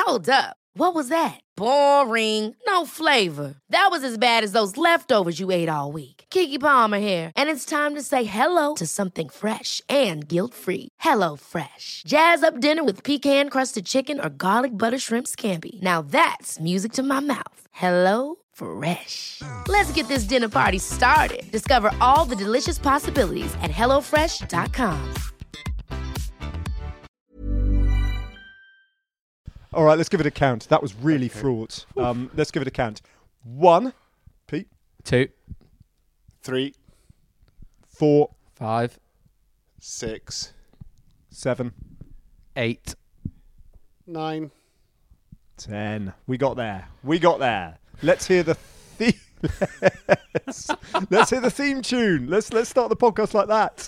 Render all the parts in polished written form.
Hold up. What was that? Boring. No flavor. That was as bad as those leftovers you ate all week. Keke Palmer here, and it's time to say hello to something fresh and guilt-free. Hello Fresh. Jazz up dinner with pecan-crusted chicken or garlic butter shrimp scampi. Now that's music to my mouth. Hello Fresh. Let's get this dinner party started. Discover all the delicious possibilities at hellofresh.com. All right, let's give it a count. That was really fraught. Let's give it a count. 1, Pete. 2, 3, 4, 5, 6, 7, 8, 9. 10. We got there. Let's hear the theme. Let's hear the theme tune. Let's start the podcast like that.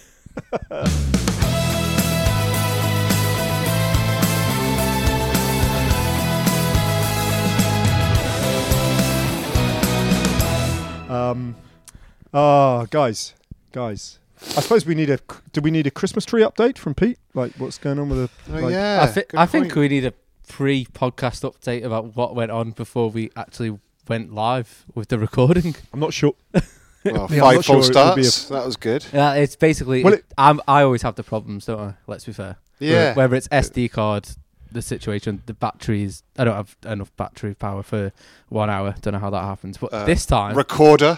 Guys. I suppose we need a Christmas tree update from Pete? Like, what's going on with the? Oh, yeah. I think we need a pre-podcast update about what went on before we actually went live with the recording. I'm not sure. Well, Yeah, I'm 5 not full sure it would be starts. That was good. Yeah, it's basically. Well, I always have the problems, don't I? Let's be fair. Yeah. Whether it's SD card, the situation, the batteries. I don't have enough battery power for 1 hour. Don't know how that happens, but this time, Recorder.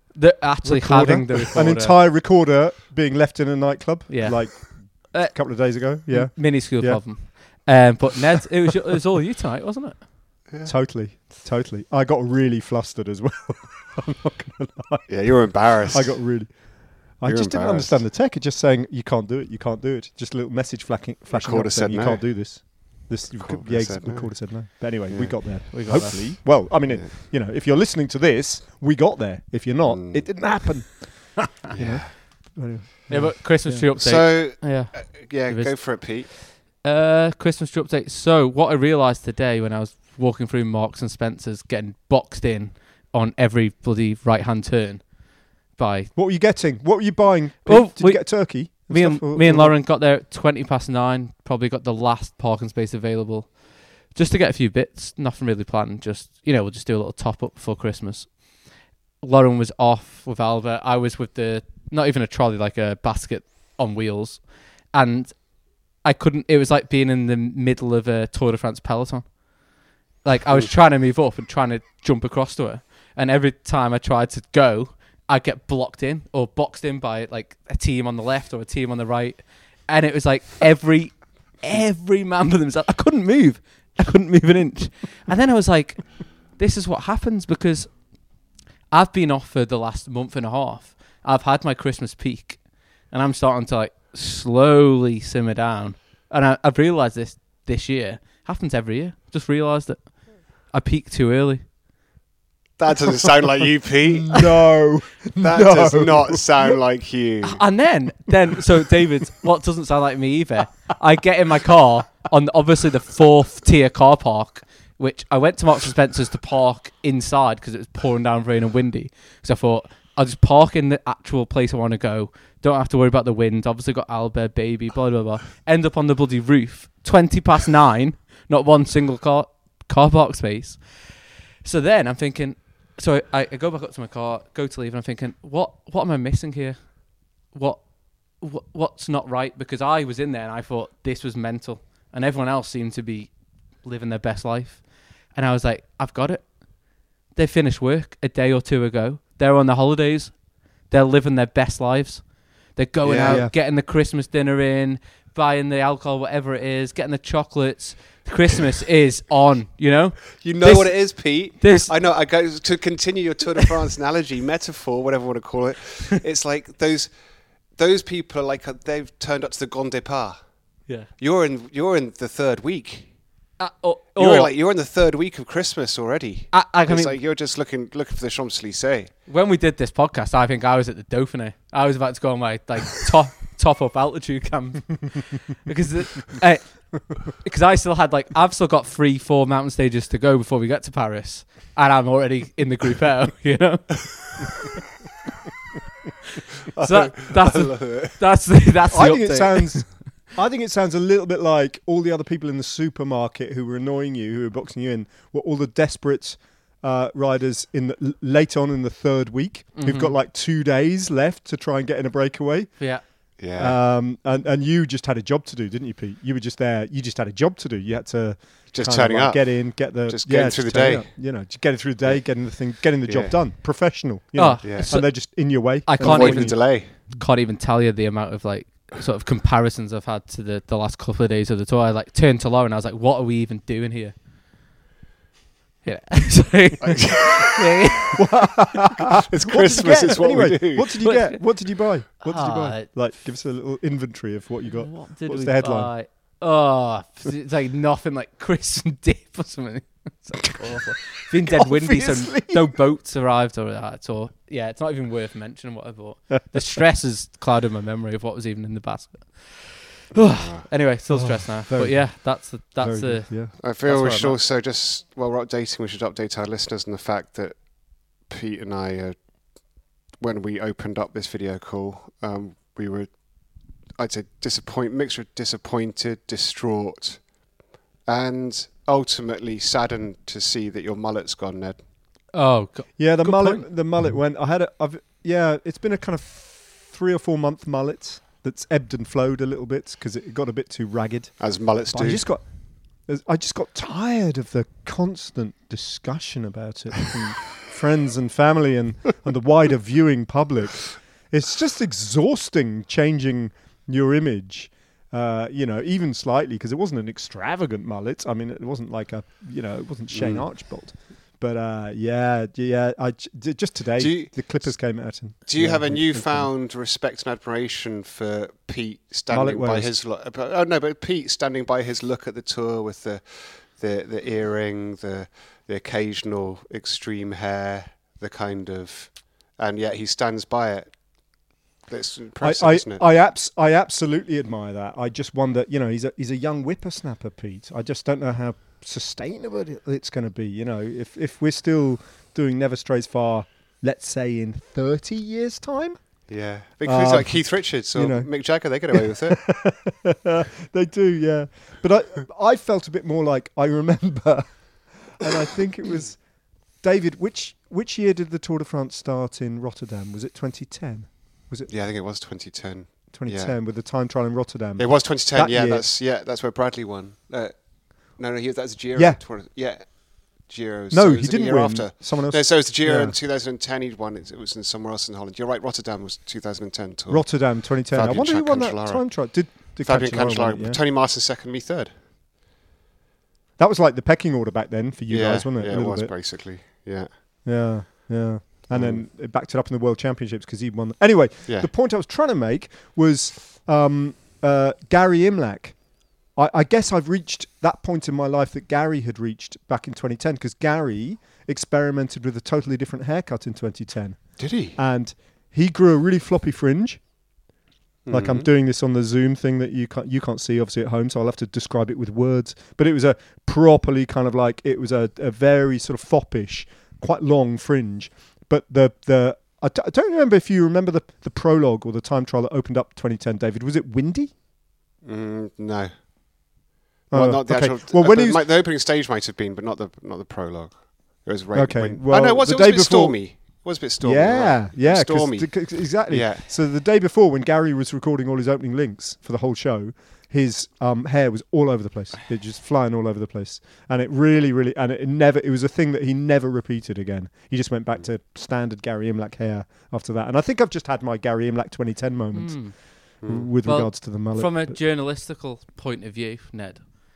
having the recorder, an entire recorder being left in a nightclub. Yeah. Like a couple of days ago. Yeah. minuscule Yeah. problem. But Ned, it was all you tonight, wasn't it? Yeah. Totally. I got really flustered as well. I'm not gonna lie. Yeah, you were embarrassed. I just didn't understand the tech. It's just saying you can't do it. Just a little message flashing Recorder up saying said you no. can't do this. Recorder said no. Recorder said no. But anyway, we Yeah. got there. We got Hopefully. there. Well, I mean, if you're listening to this, we got there. If you're not, it didn't happen. Yeah. Yeah, but Christmas tree update. So, yeah. yeah, There is- go for it, Pete. Christmas tree update. So what I realised today when I was walking through Marks and Spencer's, getting boxed in on every bloody right-hand turn by What were you getting? What were you buying? Well, Did you get a turkey? me stuff, or- and Lauren got there at 9:20. Probably got the last parking space available, just to get a few bits. Nothing really planned. Just we'll just do a little top up before Christmas. Lauren was off with Albert. I was with not even a trolley, like a basket on wheels, and I couldn't. It was like being in the middle of a Tour de France peloton. Like I was trying to move up and trying to jump across to her, and every time I tried to go, I'd get blocked in or boxed in by like a team on the left or a team on the right, and it was like every man for themselves. I couldn't move an inch, and then I was like, "This is what happens," because I've been off for the last month and a half. I've had my Christmas peak, and I'm starting to like slowly simmer down. And I've realised this year happens every year. Just realised that I peaked too early. That doesn't sound like you, Pete. No. That No. does not sound like you. And then so David, what doesn't sound like me either, I get in my car on obviously the 4th tier car park, which I went to Marks and Spencer's to park inside because it was pouring down rain and windy. So I thought I'll just park in the actual place I want to go. Don't have to worry about the wind. Obviously got Albert, baby, blah, blah, blah. End up on the bloody roof, 9:20, not one single car park space. So then I'm thinking, so I go back up to my car, go to leave, and I'm thinking, what am I missing here? What's not right? Because I was in there and I thought this was mental, and everyone else seemed to be living their best life. And I was like, I've got it. They finished work a day or two ago. They're on their holidays. They're living their best lives. They're going out, getting the Christmas dinner in, buying the alcohol, whatever it is, getting the chocolates. Christmas is on, You know what it is, Pete? I know. I go to continue your Tour de France analogy, metaphor, whatever you want to call it. It's like those people are like they've turned up to the Grand Départ. Yeah. You're in the third week. You're in the third week of Christmas already. I It's mean, like you're just looking for the Champs-Élysées. when we did this podcast, I think I was at the Dauphiné. I was about to go on my like top up altitude camp because I still had I've still got 3-4 mountain stages to go before we get to Paris, and I'm already in the Gruppetto, So that's the I think update. it sounds I think it sounds a little bit like all the other people in the supermarket who were annoying you, who were boxing you in, were all the desperate riders late on in the third week who've got like 2 days left to try and get in a breakaway. Yeah. Yeah. And you just had a job to do, didn't you, Pete? You were just there. You just had a job to do. You had to just turning up, get in, get the just getting through the day. Up, just getting through the day, getting the job done, professional. So and they're just in your way. I can't even delay. Can't even tell you the amount of like sort of comparisons I've had to the last couple of days of the tour. I like turned to Lauren. I was like, "What are we even doing here?" Yeah. It's Christmas. It's what we do. What did you get? What did you buy? What did you buy? Like, give us a little inventory of what you got. What was the headline? Oh, it's like nothing like crisp and dip or something. It's like awful. It's been dead windy, so no boats arrived or that. So yeah, it's not even worth mentioning what I bought. The stress has clouded my memory of what was even in the basket. Anyway, still stressed now. But yeah, that's the. Yeah. I feel we should also just, while we're updating, we should update our listeners on the fact that Pete and I, when we opened up this video call, we were, I'd say, mixture of disappointed, distraught, and ultimately saddened to see that your mullet's gone, Ned. Oh, yeah, the mullet. Point. The mullet went. It's been a kind of 3 or 4 month mullet that's ebbed and flowed a little bit because it got a bit too ragged, as mullets do. I just got tired of the constant discussion about it from friends and family and the wider viewing public. It's just exhausting changing your image, even slightly, because it wasn't an extravagant mullet. I mean, it wasn't like it wasn't Shane Archbold. But just today, the Clippers came out. Do you have a newfound respect and admiration for Pete standing by his look? But Pete standing by his look at the tour with the earring, the occasional extreme hair, the kind of, and yet he stands by it. That's impressive, isn't it? I absolutely admire that. I just wonder, he's a young whippersnapper, Pete. I just don't know how sustainable it's going to be. If we're still doing Never Strays Far, let's say in 30 years' time. Yeah, because like Keith Richards or Mick Jagger, they get away with it. They do, yeah. But I felt a bit more like, I remember, and I think it was David. Which year did the Tour de France start in Rotterdam? Was it 2010? Was it? Yeah, I think it was 2010. 2010 with the time trial in Rotterdam. It was 2010. Year, that's where Bradley won. No, that was a Giro. Yeah. Giro. No, so he didn't win. After. Someone else. No, so it was the Giro in 2010. He'd won. It was in somewhere else in Holland. You're right. Rotterdam was 2010 tour. Rotterdam 2010. I wonder who won that time trial. Did Fabian Cancellara? Tony Martin second, me third. That was like the pecking order back then for you guys, wasn't it? Yeah, it was basically. Yeah. Yeah. And then it backed it up in the World Championships because he won. Anyway, the point I was trying to make was Gary Imlach. I guess I've reached that point in my life that Gary had reached back in 2010, because Gary experimented with a totally different haircut in 2010. Did he? And he grew a really floppy fringe. Like I'm doing this on the Zoom thing that you can't see obviously at home, so I'll have to describe it with words. But it was a properly kind of like, it was a very sort of foppish, quite long fringe. But I don't remember if you remember the prologue or the time trial that opened up 2010, David. Was it windy? No. Well, not the actual. Well, the opening stage might have been, but not the prologue. It was rain. Okay. Well, it was a bit stormy. It was a bit stormy. Yeah, right? yeah, stormy. Exactly. Yeah. So the day before, when Gary was recording all his opening links for the whole show, his hair was all over the place. It just flying all over the place, and it really, and it was a thing that he never repeated again. He just went back to standard Gary Imlach hair after that. And I think I've just had my Gary Imlach 2010 moment with regards to the mullet. From a journalistical point of view, Ned,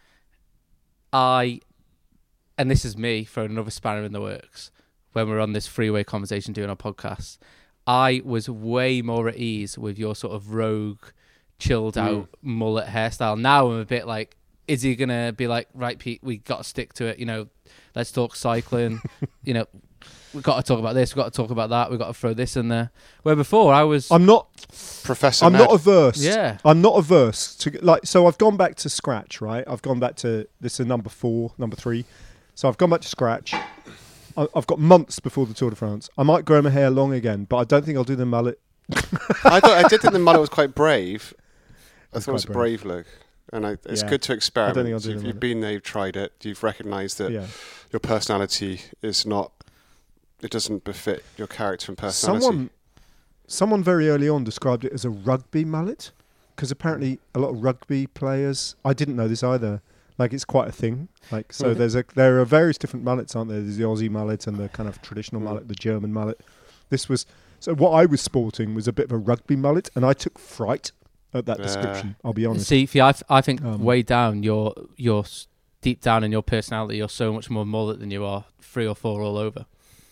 and this is me throwing another spanner in the works, when we're on this freeway conversation doing our podcast, I was way more at ease with your sort of rogue, chilled out mullet hairstyle. Now I'm a bit like, is he going to be like, right, Pete, we got to stick to it, let's talk cycling, we've got to talk about this, we've got to talk about that, we've got to throw this in there. Where before I'm not averse. Yeah. I'm not averse to, so I've gone back to scratch, right? I've gone back to, this is number 3. So I've gone back to scratch. I've got months before the Tour de France. I might grow my hair long again, but I don't think I'll do the mullet. I did think the mullet was quite brave. I thought it was a brave look. And it's good to experiment. I don't think I'll do You've been there, you've tried it, you've recognised that your personality is not, it doesn't befit your character and personality. Someone very early on described it as a rugby mullet, because apparently a lot of rugby players, I didn't know this either, like it's quite a thing. Like so there are various different mullets, aren't there? There's the Aussie mullet and the kind of traditional mullet, the German mullet. So what I was sporting was a bit of a rugby mullet, and I took fright at that description, I'll be honest. See, I think way down, you're deep down in your personality, you're so much more mullet than you are 3 or 4 all over.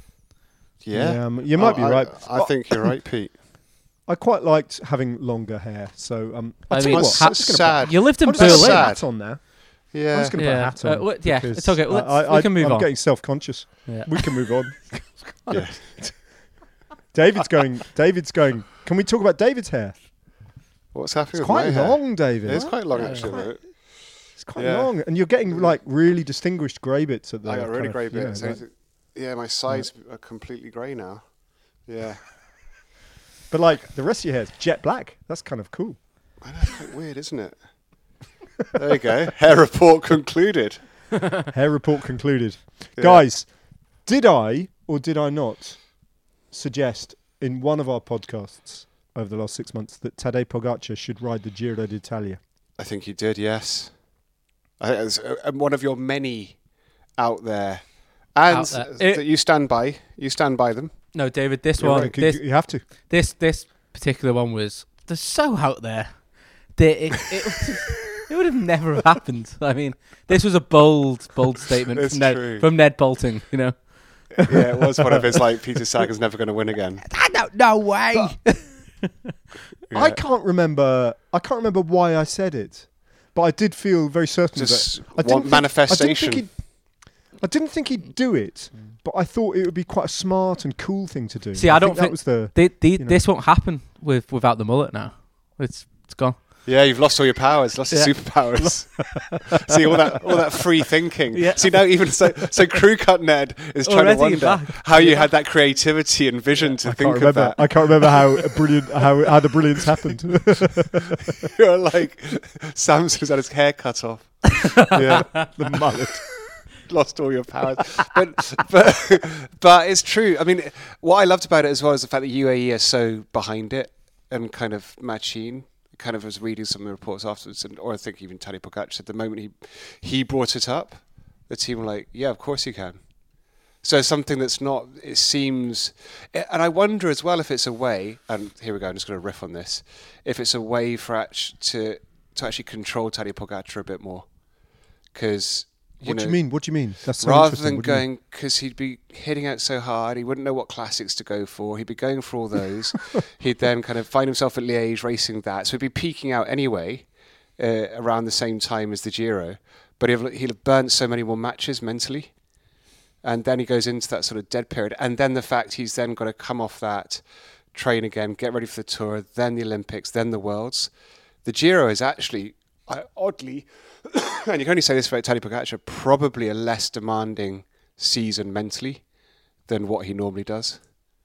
Yeah. You might be right. I think you're right, Pete. I quite liked having longer hair, so I tell mean, you what, sad. You lived in I'm just gonna put a Berlin. hat on now. Yeah. I'm just going to put a hat on. Yeah, it's okay. We can move on. I'm getting self-conscious. Yeah. We can move on. Yeah. David's going. Can we talk about David's hair? What's happening It's with my quite hair? long, David. It's quite long, actually. It's quite long, and you're getting like really distinguished grey bits at the. I got really grey you know, bits. My sides are completely grey now. Yeah. But like the rest of your hair is jet black. That's kind of cool. I know, it's quite weird, isn't it? There you go. Hair report concluded. Hair report concluded. Yeah. Guys, did I or did I not suggest in one of our podcasts over the last 6 months that Tadej Pogacar should ride the Giro d'Italia? I think you did, yes. I think it's one of your many out there. And that you stand by. You stand by them. No, David, this You're one, right, this, you have to. this particular one was so out there that it would have never happened. I mean, this was a bold statement from Ned Boulting, you know. Yeah, it was one of his, like, Peter Sagan's never going to win again. No way. Yeah. I can't remember why I said it, but I did feel very certain Just that I manifestation. I didn't think he'd do it, but I thought it would be quite a smart and cool thing to do. See, I don't think that was the. This won't happen without the mullet now. It's gone. Yeah, you've lost all your powers, lost your superpowers. See, all that free thinking. Yeah. See, now even so Crew Cut Ned is trying to wonder how you had that creativity and vision to think of that. I can't remember how the brilliance happened. You're like, Samson's had his hair cut off. Yeah, the mullet. Lost all your powers. But it's true. I mean, what I loved about it as well is the fact that UAE are so behind it and kind of machine. Kind of was reading some of the reports afterwards, or I think even Tadej Pogacar said the moment he brought it up, the team were like, yeah, of course you can. So something that's not, it seems, and I wonder as well if it's a way, and here we go, I'm just going to riff on this, if it's a way for to actually control Tadej Pogacar a bit more. Because What do you mean? That's so rather interesting. than going, because he'd be hitting out so hard, he wouldn't know what classics to go for. He'd be going for all those. He'd then kind of find himself at Liège racing that. So he'd be peaking out anyway around the same time as the Giro. But he'll have burnt so many more matches mentally. And then he goes into that sort of dead period. And then the fact he's then got to come off that, train again, get ready for the Tour, then the Olympics, then the Worlds. The Giro is actually, oddly... and you can only say this about Tadej Pogacar, probably a less demanding season mentally than what he normally does.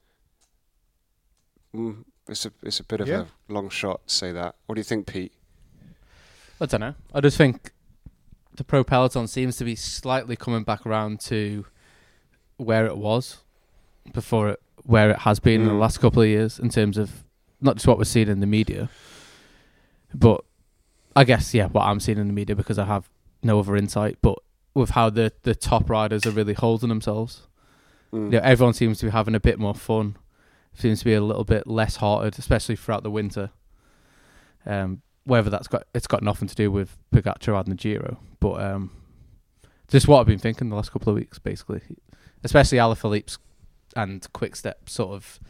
It's a bit of a long shot to say that. What do you think, Pete? I don't know. I just think the Pro Peloton seems to be slightly coming back around to where it was before where it has been in the last couple of years in terms of not just what we're seeing in the media, but I guess, what I'm seeing in the media because I have no other insight, but with how the top riders are really holding themselves. Everyone seems to be having a bit more fun, seems to be a little bit less hearted, especially throughout the winter. Whether it's got nothing to do with Pogacar riding the Giro, but just what I've been thinking the last couple of weeks, basically. Especially Alaphilippe's and Quick-Step sort of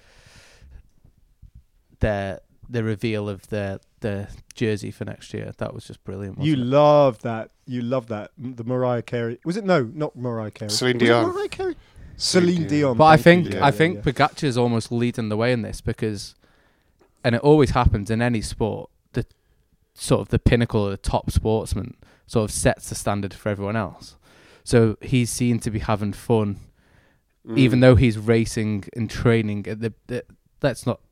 the reveal of the jersey for next year. That was just brilliant. You love that. The Mariah Carey. Was it? No, not Mariah Carey. Celine Dion. Mariah Carey? Celine Dion. But I think Pogacar is almost leading the way in this because, and it always happens in any sport, the sort of the pinnacle of the top sportsman sort of sets the standard for everyone else. So he's seen to be having fun, even though he's racing and training at let's not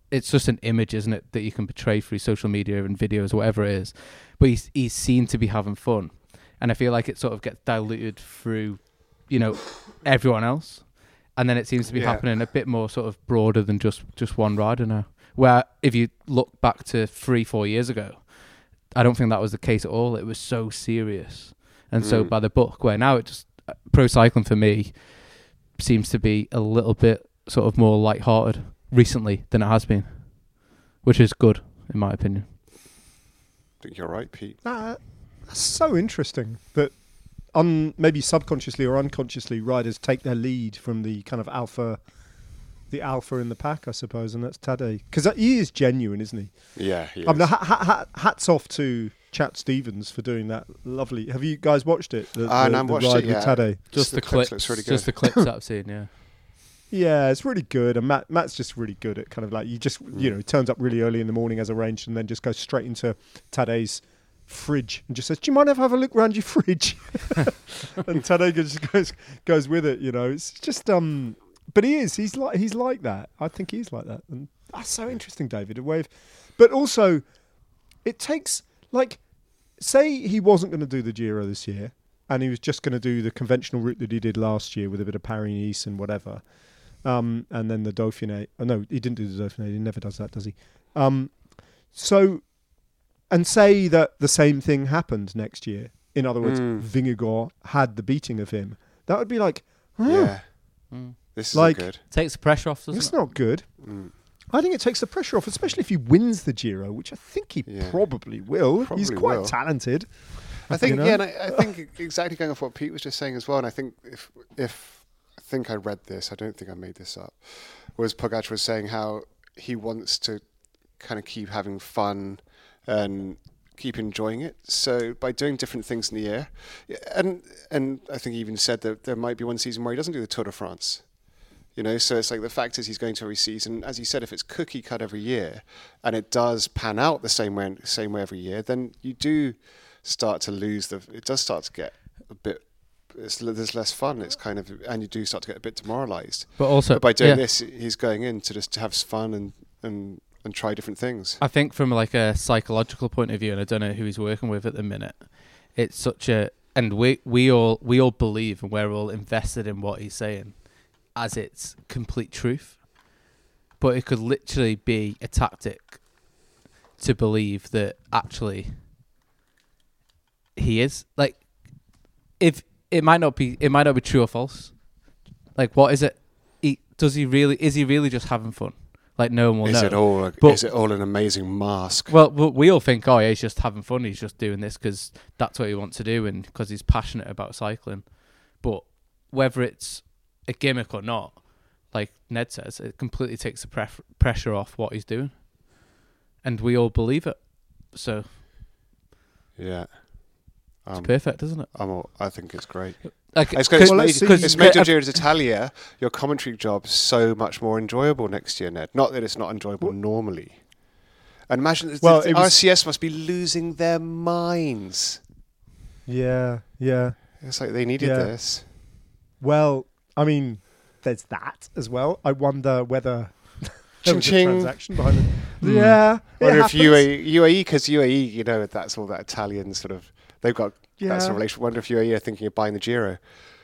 it's just an image, isn't it, that you can portray through social media and videos, whatever it is. But he's seen to be having fun, and I feel like it sort of gets diluted through, everyone else, and then it seems to be happening a bit more sort of broader than just one rider now. Where if you look back to 3-4 years ago, I don't think that was the case at all. It was so serious and so by the book. Where now it just pro cycling for me seems to be a little bit sort of more lighthearted recently than it has been, which is good in my opinion. I think you're right, Pete. That's so interesting that maybe subconsciously or unconsciously riders take their lead from the kind of alpha in the pack, I suppose, and that's Tadej. Because he is genuine, isn't he? Yeah, he is. I mean, hats off to Chat Stevens for doing that. Lovely. Have you guys watched it? No, I haven't watched it yet. With Tadej. Just the clips. Looks really good. Just the clips that I've seen, yeah. Yeah, it's really good, and Matt's just really good at kind of like, you just turns up really early in the morning as arranged, and then just goes straight into Tadej's fridge and just says, "Do you mind if I have a look around your fridge?" And Tadej just goes with it. It's just but he's like that. I think he's like that, and that's so interesting, David. But also, it takes say he wasn't going to do the Giro this year, and he was just going to do the conventional route that he did last year with a bit of Paris-Nice and whatever. And then the Dauphiné. Oh, no, he didn't do the Dauphiné. He never does that, does he? And say that the same thing happened next year. In other words, Vingegaard had the beating of him. That would be like, this is good. Takes the pressure off, doesn't it? It's not good. I think it takes the pressure off, especially if he wins the Giro, which I think he probably will. He's quite talented. I think, and I think exactly going off what Pete was just saying as well, and I think if I think I read this, I don't think I made this up, was Pogačar was saying how he wants to kind of keep having fun and keep enjoying it. So by doing different things in the year, and I think he even said that there might be one season where he doesn't do the Tour de France. So it's like the fact is he's going to every season. As he said, if it's cookie cut every year and it does pan out the same way every year, then you do start to lose it does start to get a bit, there's less fun. It's kind of, and you do start to get a bit demoralised. But by doing this, he's going in to just have fun and try different things. I think from like a psychological point of view, and I don't know who he's working with at the minute, it's such a, and we all believe and we're all invested in what he's saying as its complete truth. But it could literally be a tactic to believe that actually he is, like, if it might not be true or false. Like, what is it? Is he really just having fun? Like, no one will know. Is it all an amazing mask? Well, we all think, oh, yeah, he's just having fun. He's just doing this because that's what he wants to do and because he's passionate about cycling. But whether it's a gimmick or not, like Ned says, it completely takes the pressure off what he's doing. And we all believe it. So, yeah. It's perfect, isn't it? I think it's great. Like, it's made your Giro d'Italia, your commentary job, so much more enjoyable next year, Ned. Not that it's not enjoyable normally. And imagine the RCS must be losing their minds. Yeah. It's like they needed this. Well, I mean, there's that as well. I wonder whether there was a transaction behind it. Yeah. I wonder if UAE, because UAE, that's all that Italian sort of, they've got that sort of relationship. I wonder if UAE are thinking of buying the Giro.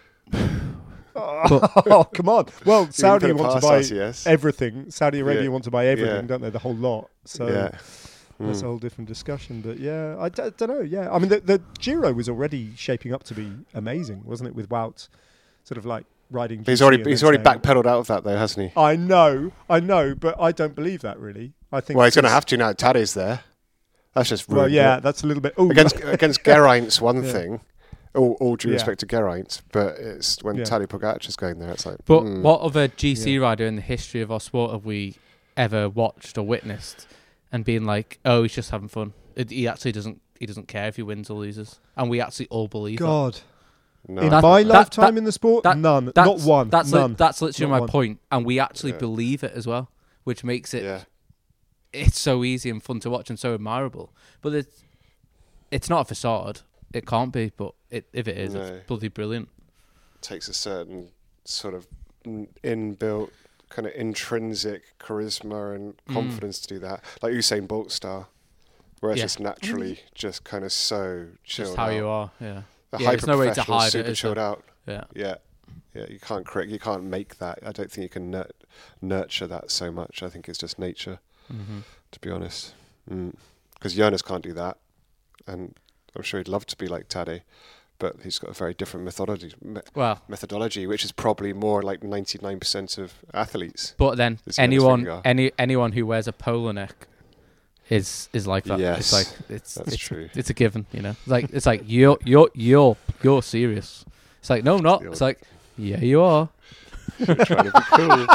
Oh, come on. Well, Saudi want to buy everything. Saudi Arabia want to buy everything, don't they? The whole lot. So that's a whole different discussion. But yeah, I don't know. Yeah. I mean, the Giro was already shaping up to be amazing, wasn't it? With Wout sort of like riding. He's already backpedaled out of that though, hasn't he? I know, but I don't believe that really. I think. Well, he's going to have to now. Tadej's there. That's just rude. Well, yeah, that's a little bit against Geraint's one thing. All due respect to Geraint, but it's when Tadej Pogačar's going there, it's like. But what other GC rider in the history of our sport have we ever watched or witnessed and been like, oh, he's just having fun? He actually doesn't. He doesn't care if he wins or loses, and we actually all believe. God. No. In my lifetime in the sport, none. Not one. None. That's literally my point. And we actually believe it as well, which makes it it's so easy and fun to watch and so admirable. But it's not a facade. It can't be, but if it is, it's bloody brilliant. It takes a certain sort of inbuilt kind of intrinsic charisma and confidence to do that, like Usain Bolt style, where it's just naturally just kind of so chilled Just how out. you are, yeah. The There's no way to hyper-professional, hide super it, is chilled there? out. Yeah. Yeah. You can't make that. I don't think you can nurture that so much. I think it's just nature, to be honest. Because Jonas can't do that, and I'm sure he'd love to be like Tadej, but he's got a very different methodology, which is probably more like 99% of athletes. But then Is Jonas anyone who wears a polo neck is like that. Yes, it's like it's true. It's a given, you know. It's like you're serious. It's like no, I'm not. It's like yeah, you are. Trying to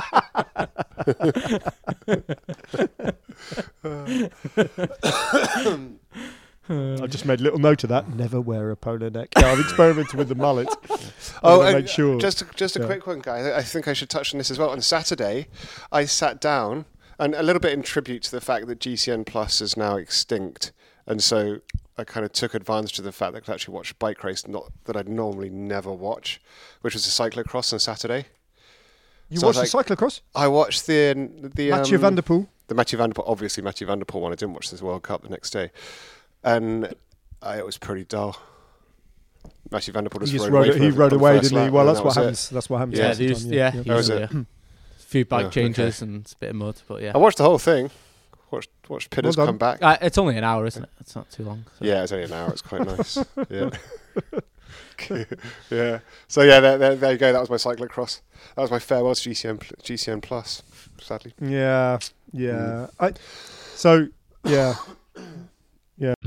be cool. I've just made a little note of that. Never wear a polo neck. Yeah, I've experimented with the mullet. Make sure. Just a quick one, guys. I think I should touch on this as well. On Saturday, I sat down, and a little bit in tribute to the fact that GCN Plus is now extinct, and so I kind of took advantage of the fact that I could actually watch a bike race that I'd normally never watch, which was a cyclocross on Saturday. You watched the cyclocross? I watched the Mathieu van der Poel. The Mathieu van der Poel, obviously Mathieu van der Poel one. I didn't watch this World Cup the next day, and it was pretty dull. Mathieu van der Poel he rode away, didn't he? Well, that's what happens. That's what happens. Yeah, that was it. A few bike changes and a bit of mud, but yeah. I watched the whole thing. Watched Pitters come back. It's only an hour, isn't it? It's not too long. So. Yeah, it's only an hour. It's quite nice. Yeah. Yeah. So yeah, there you go. That was my cyclocross. That was my farewell to GCN Plus. Sadly. Yeah. Yeah.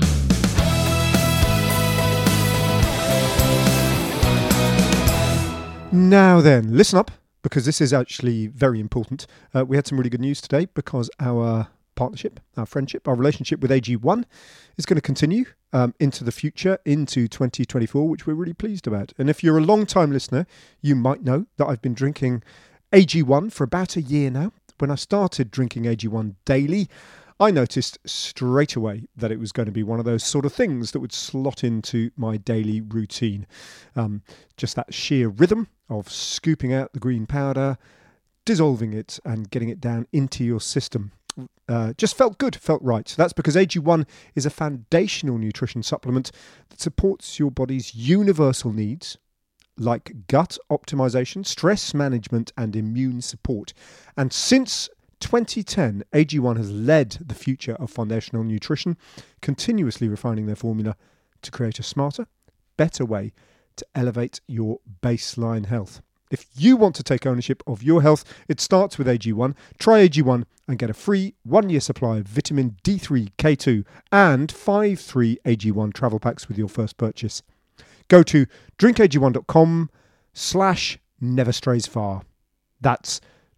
Now then, listen up, because this is actually very important. We had some really good news today because our partnership, our friendship, our relationship with AG1 is going to continue into the future, into 2024, which we're really pleased about. And if you're a long-time listener, you might know that I've been drinking AG1 for about a year now. When I started drinking AG1 daily, I noticed straight away that it was going to be one of those sort of things that would slot into my daily routine. Just that sheer rhythm of scooping out the green powder, dissolving it and getting it down into your system. Just felt good, felt right. So that's because AG1 is a foundational nutrition supplement that supports your body's universal needs like gut optimization, stress management and immune support. And since 2010, AG1 has led the future of foundational nutrition, continuously refining their formula to create a smarter, better way to elevate your baseline health. If you want to take ownership of your health, it starts with AG1. Try AG1 and get a free 1-year supply of vitamin D3, K2 and 5 free AG1 travel packs with your first purchase. Go to drinkag1.com/neverstraysfar. That's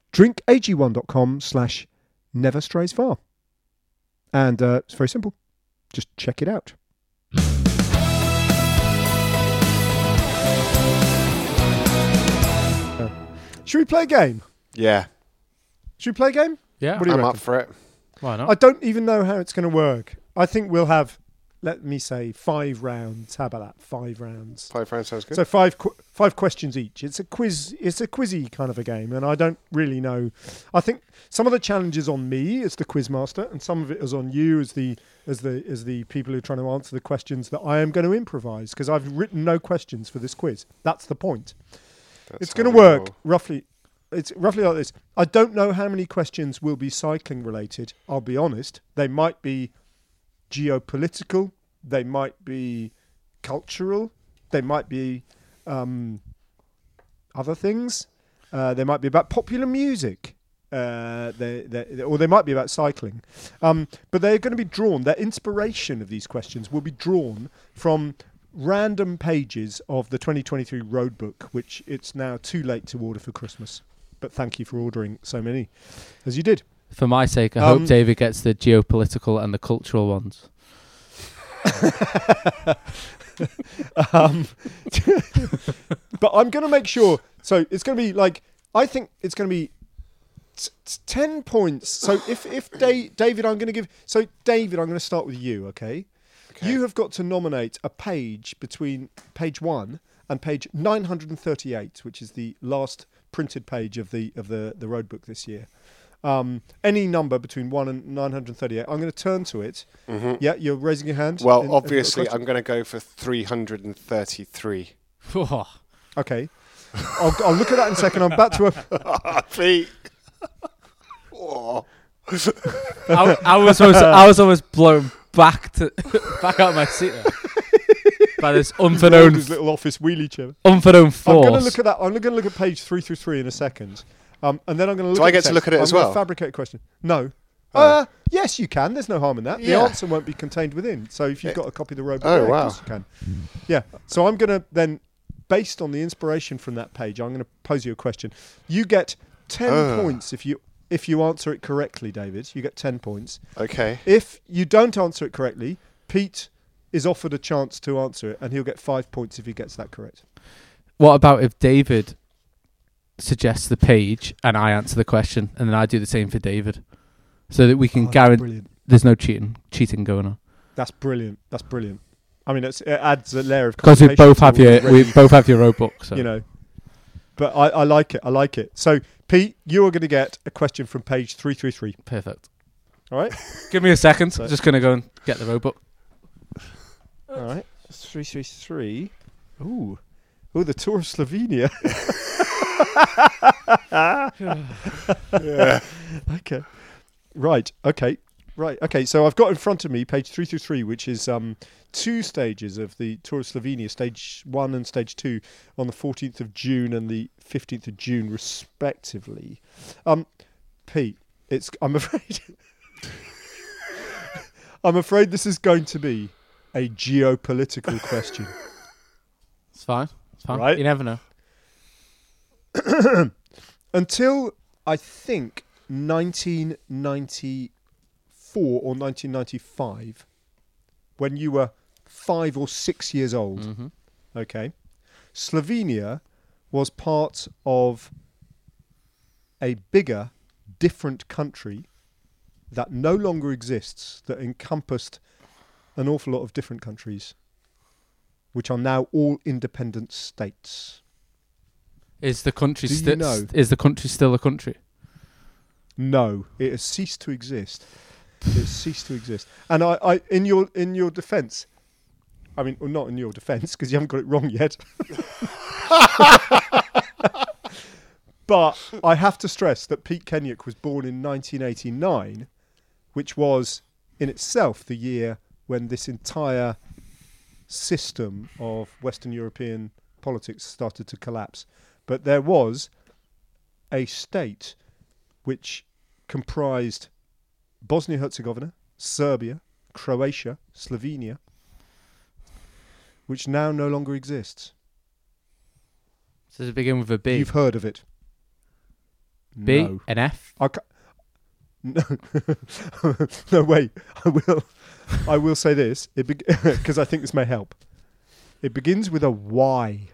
drinkag1.com/neverstraysfar. And it's very simple. Just check it out. Should we play a game? Yeah. Should we play a game? Yeah, What do you I'm reckon? up for it. why not? I don't even know how it's going to work. I think we'll have, let me say, 5 rounds. How about that? 5 rounds. 5 rounds sounds good. So five questions each. It's a quiz. It's a quizzy kind of a game, and I don't really know. I think some of the challenge is on me as the quiz master, and some of it is on you as the people who are trying to answer the questions that I am going to improvise, because I've written no questions for this quiz. That's the point. It's going to work roughly. It's roughly like this. I don't know how many questions will be cycling related. I'll be honest. They might be geopolitical. They might be cultural. They might be other things. They might be about popular music. Or they might be about cycling. But they're going to be drawn. Their inspiration of these questions will be drawn from random pages of the 2023 road book, which it's now too late to order for Christmas. But thank you for ordering so many, as you did. For my sake, I hope David gets the geopolitical and the cultural ones. But I'm going to make sure. So it's going to be like, I think it's going to be 10 points. So if David, I'm going to give. So David, I'm going to start with you. Okay. You have got to nominate a page between page 1 and page 938, which is the last printed page of the road book this year. Any number between 1 and 938. I'm going to turn to it. Mm-hmm. Yeah, you're raising your hand. Well, Have you got a obviously, question? I'm going to go for 333. Okay. I'll look at that in a second. I'm about to. Pete. Oh. I was almost blown back out of my seat there by this His unbeknown little office wheelie chair. force. I'm going to look at that. I'm going to look at page 333 in a second. And then I'm going to look Do at I the get to text. look at it I'm as gonna well? Fabricate a question. No. Oh. Yes, you can. There's no harm in that. The Yeah. answer won't be contained within. So if you've got a copy of the road book, Oh, there, wow. of course you can. Yeah. So I'm going to then, based on the inspiration from that page, I'm going to pose you a question. You get 10 points if you answer it correctly, David. You get 10 points. Okay. If you don't answer it correctly, Pete is offered a chance to answer it, and he'll get 5 points if he gets that correct. What about if David suggests the page and I answer the question, and then I do the same for David, so that we can That's guarantee brilliant. there's no cheating going on? That's brilliant. That's brilliant. I mean, it adds a layer of Because we complication both to have what your we've already- we both have your road book, so you know. But I like it. I like it. So, Pete, you are going to get a question from page 333. perfect. All right? Give me a second. So- Just gonna go and get the road book. All right. 333. Ooh, the Tour of Slovenia. Yeah. Okay. Right. Okay. Right. Okay. So I've got in front of me page 333, which is 2 stages of the Tour of Slovenia, stage 1 and stage 2, on the 14th of June and the 15th of June, respectively. Pete, I'm afraid, I'm afraid this is going to be a geopolitical question. It's fine. It's fine. Right. You never know. Until I think 1994 or 1995, when you were 5 or 6 years old, Mm-hmm. okay, Slovenia was part of a bigger, different country that no longer exists, that encompassed an awful lot of different countries, which are now all independent states. Is the country Do you know? Is the country still a country? No, it has ceased to exist. It has ceased to exist. And I in your defence, I mean, well, not in your defence because you haven't got it wrong yet. But I have to stress that Pete Kenyock was born in 1989, which was in itself the year when this entire system of Western European politics started to collapse. But there was a state which comprised Bosnia-Herzegovina, Serbia, Croatia, Slovenia, which now no longer exists. So does it begin with a B? You've heard of it. B? No. An F? No, no, wait. I will say this because I think this may help. It begins with a Y.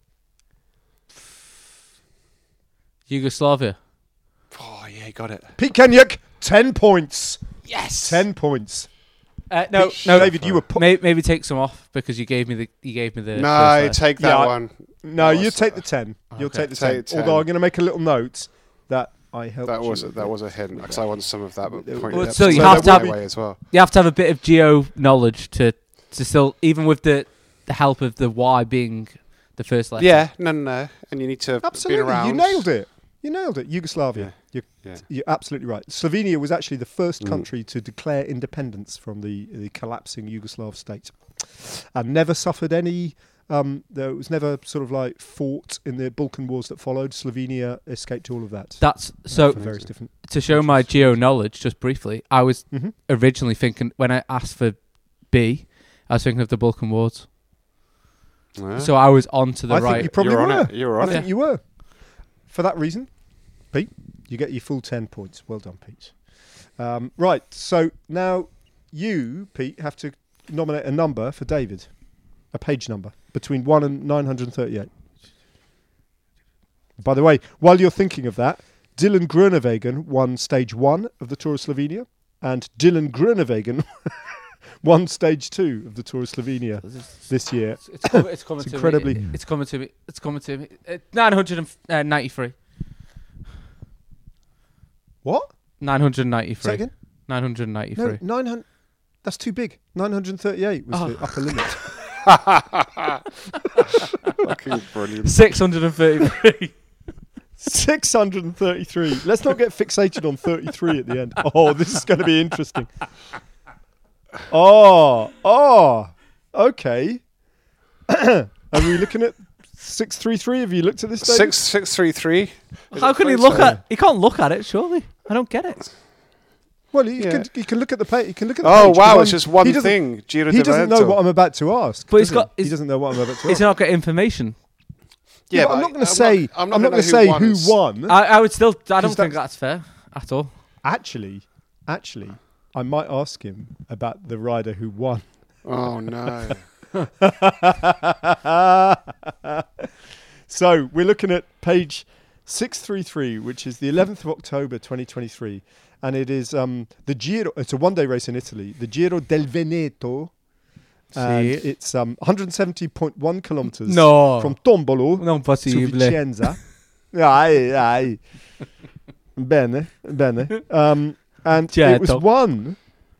Yugoslavia. Oh, yeah, got it. Pete Kenyock, 10 points. Yes. 10 points. No, Pete, no. David, you were put. Maybe take some off because you gave me the. No, first letter. take that Yeah, one. No, That you was- take the 10. You'll Okay. take the Take 10. 10. Although I'm going to make a little note that I helped That you was with that it. was a hint because I want some of that. But Well, pointed still, at you some have of to have- my way as well. You have to have a bit of geo knowledge to still, even with the help of the Y being the first letter. Yeah, no, and you need to Absolutely. be around. You nailed it. You nailed it. Yugoslavia. Yeah. You're absolutely right. Slovenia was actually the first Mm. country to declare independence from the collapsing Yugoslav state, and never suffered any. There was never sort of like fought in the Balkan Wars that followed. Slovenia escaped all of that. That's so. For various different. To show my geo knowledge, just briefly, I was Mhm. originally thinking when I asked for B, I was thinking of the Balkan Wars. Yeah. So I was on to the I right. think you probably You're on were. it. You're on I it. think you were. For that reason, Pete, you get your full 10 points. Well done, Pete. Right, so now you, Pete, have to nominate a number for David, a page number, between 1 and 938. By the way, while you're thinking of that, Dylan Groenewegen won stage 1 of the Tour of Slovenia, and Dylan Groenewegen won stage 2 of the Tour of Slovenia this year. It's coming It's to incredibly- me. It's coming to me. 993. What? 993. Say again? 993. No, 900. That's too big. 938 was the upper limit. Fucking brilliant. 633. 633. Let's not get fixated on 33 at the end. Oh, this is going to be interesting. Oh, okay. Are we looking at 633? Have you looked at this, David? 633. How can he look at? He can't look at it. Surely, I don't get it. Well, you can look at the page. You can look at the Oh page, wow, 'cause it's just one thing. Giro He doesn't know d'Avento. what I'm about to ask. But he doesn't know what I'm about to ask. He's not got information. Yeah, but I'm not going to say. I'm not going to say who won. I would still. I don't think that's- that's fair at all. Actually, I might ask him about the rider who won. Oh no. So we're looking at page 633, which is the 11th of October 2023, and it is the Giro. It's a one-day race in Italy, the Giro del Veneto, and Sì. it's 170.1 kilometers No. from Tombolo Non to possible. Vicenza. Aye. Bene. And it was Certo. won.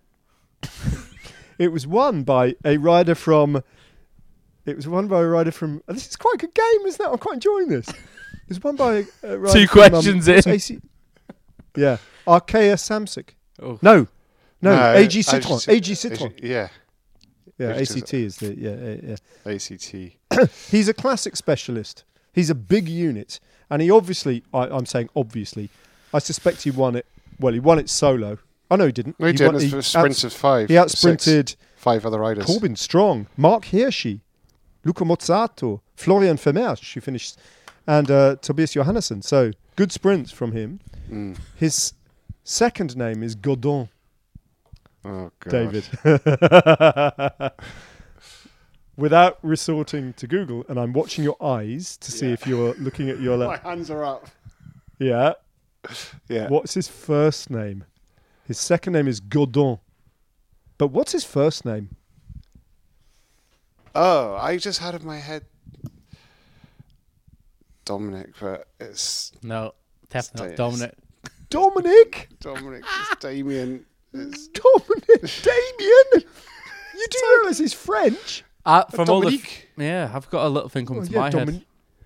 It was won by a rider from. This is quite a good game, isn't it? I'm quite enjoying this. It was won by a rider Two from, questions what's in. AC? Yeah, Arkea Samsic. Oh. No, No, AG Citroën. AG Citroën. Yeah. Yeah, AG ACT is the yeah. ACT. He's a classic specialist. He's a big unit, and he obviously. I'm saying obviously. I suspect he won it. Well, he won it solo. Oh no, he didn't. No, he didn't. won- It was a sprint of five. He outsprinted 5 other riders. Corbin Strong, Mark Hirschi, Luca Mozzato, Florian Vermeersch, who finished, and Tobias Johannesson. So good sprints from him. Mm. His second name is Godon, Oh god. David. Without resorting to Google, and I'm watching your eyes to see if you're looking at your My hands are up. Yeah. Yeah. What's his first name? His second name is Godon. But what's his first name? Oh, I just had in my head Dominic, but it's No, definitely It's- not Dominic. Dominic? Dominic. It's Damien. It's Dominic? Damien? You do realise he's French? From all the Dominique. yeah, I've got a little thing coming to my head.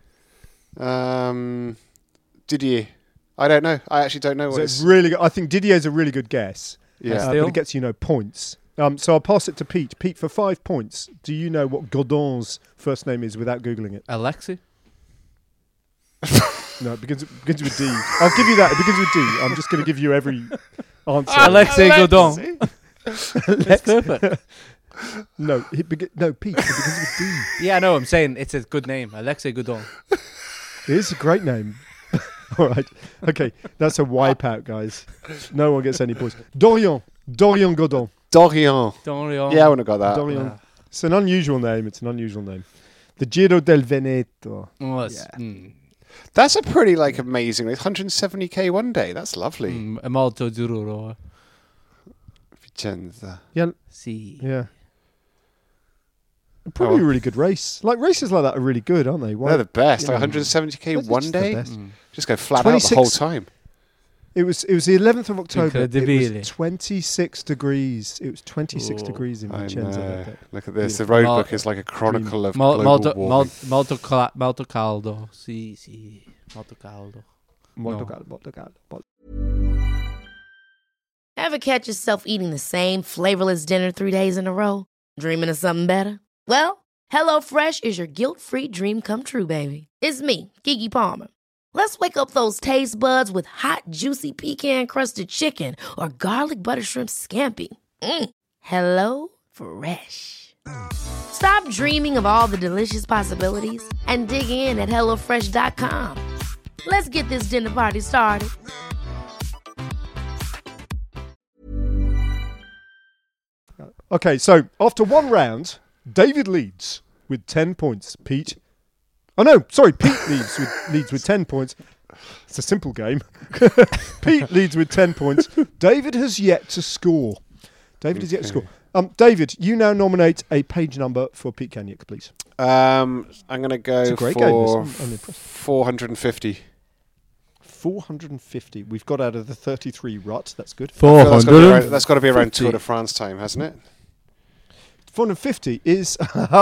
Didier. I don't know. I actually don't know So what it's it's. really good. I think Didier's a really good guess. Yeah. Yes. But Still? it gets you no points. So I'll pass it to Pete. Pete, for 5 points, do you know what Godon's first name is without Googling it? Alexi. No, it begins with D. I'll give you that. It begins with D. I'm just going to give you every answer. Alexei Godon. That's perfect. No, Pete, it begins with D. Yeah, I know. I'm saying it's a good name, Alexei Godon. It is a great name. All right. Okay, that's a wipeout, guys. No one gets any points. Dorian Godon. Dorian. Dorian. Yeah, I wouldn't have got that. Dorian. It's an unusual name. The Giro del Veneto. Oh, that's, Yeah. That's a pretty amazing. It's 170k one day. That's lovely. Molto duro. Vicenza. Yeah. See. Yeah. Probably a really good race. Like races like that are really good, aren't they? Why- They're the best. you know, 170k they're one just the day. best. Just go flat out the whole 26 time. It was the 11th of October. It Incredibile. was 26 degrees. It was 26 degrees in I Vicenza that know. day. Look at this. The Beautiful. road book is like a chronicle of Molto, global warming. molto caldo. Sì. Molto caldo. Molto No. caldo, molto caldo, molto- Ever catch yourself eating the same flavorless dinner 3 days in a row? Dreaming of something better? Well, HelloFresh is your guilt-free dream come true, baby. It's me, Keke Palmer. Let's wake up those taste buds with hot, juicy pecan-crusted chicken or garlic butter shrimp scampi. Hello Fresh. Stop dreaming of all the delicious possibilities and dig in at HelloFresh.com. Let's get this dinner party started. Okay, so after one round, David leads with 10 points. Pete. Oh no, sorry, Pete leads with 10 points. It's a simple game. Pete leads with 10 points. David has yet to score. David, you now nominate a page number for Pete Kanyuk, please. I'm going to go It's a great for game. I'm impressed. 450. 450. We've got out of the 33 rut. That's good. I feel that's 400. got to be around Tour de France time, hasn't it? 450 is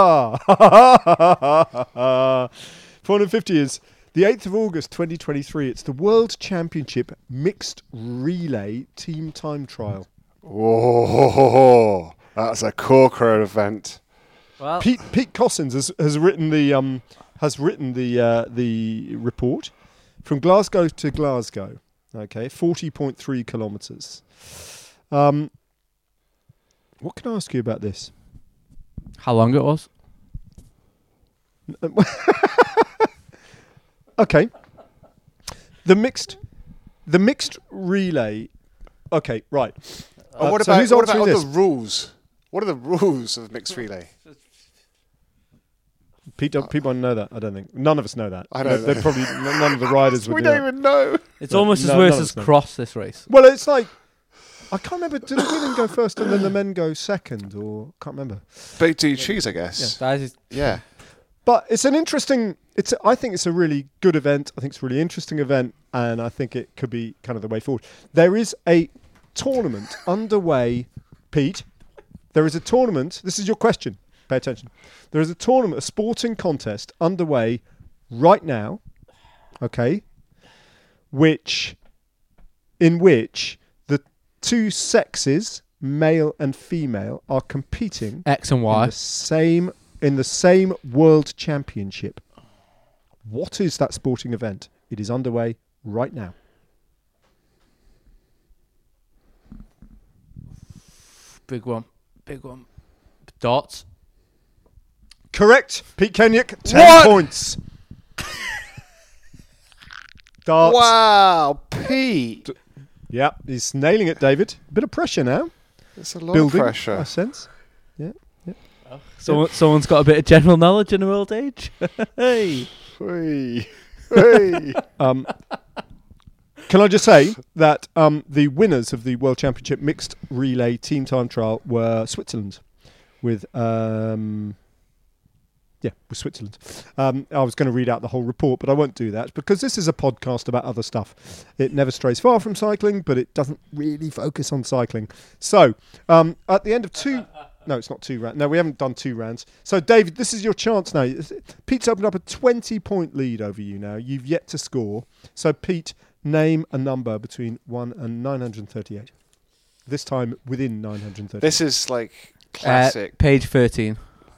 450 is the 8th of August 2023. It's the World Championship Mixed Relay Team Time Trial. Oh, that's a corker event. Well, Pete Cossins has written the report from Glasgow to Glasgow. Okay, 40.3 kilometres. What can I ask you about this? how long it was? Okay. The mixed relay. Okay, right. What so about, who's what about answering all this? the rules? What are the rules of mixed relay? People don't know that. I don't think none of us know that. I don't They're know. probably none of the riders would We know. don't even know. It's No, almost as no, worse none as of us know. cross this race. Well, it's like I can't remember. Did the women go first and then the men go second, or can't remember? But do you choose, I guess? That is, Yeah. But it's an interesting. I think it's a really good event. I think it's a really interesting event, and I think it could be kind of the way forward. There is a tournament underway, Pete. There is a tournament. This is your question. Pay attention. There is a tournament, a sporting contest underway right now. Okay, in which the two sexes, male and female, are competing X and Y. in the same world championship. What is that sporting event? It is underway right now. Big one. Darts. Correct. Pete Kenyak, 10 What? points. Darts. Wow, Pete. Yeah, he's nailing it, David. Bit of pressure now. That's a lot Building, of pressure. I sense. Yeah. Someone's got a bit of general knowledge in her old age. Hey. Hey. Hey. Can I just say that the winners of the World Championship Mixed Relay Team Time Trial were Switzerland with Switzerland. I was going to read out the whole report, but I won't do that because this is a podcast about other stuff. It never strays far from cycling, but it doesn't really focus on cycling. So, at the end of no, it's not 2 rounds. No, we haven't done 2 rounds. So, David, this is your chance now. Pete's opened up a 20-point lead over you now. You've yet to score. So, Pete, name a number between 1 and 938. This time within 938. This is like classic. Page 13.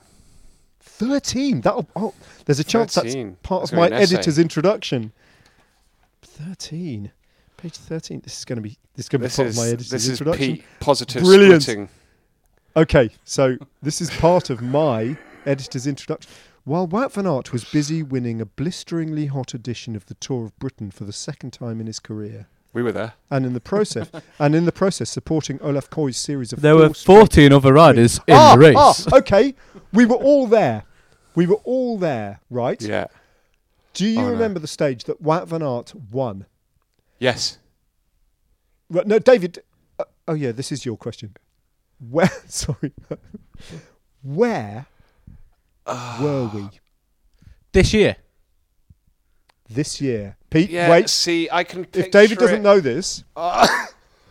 13. There's a chance 13. that's part That's of gonna my be an essay. editor's introduction. 13. Page 13. This is going to be part of my editor's this is introduction. Pete positive Brilliant. splitting. Okay, so this is part of my editor's introduction. While Wout van Aert was busy winning a blisteringly hot edition of the Tour of Britain for the second time in his career, We were there. and in the process supporting Olaf Koy's series of There were 4 14 other riders in the race. Okay, we were all there. Right? Yeah. Do you Oh, no. remember the stage that Wout van Aert won? Yes. Right, no, David. Oh yeah, this is your question. Where? Sorry. Where were we This year. this year? Pete, Yeah. wait. See, I can picture If David doesn't it. know this, I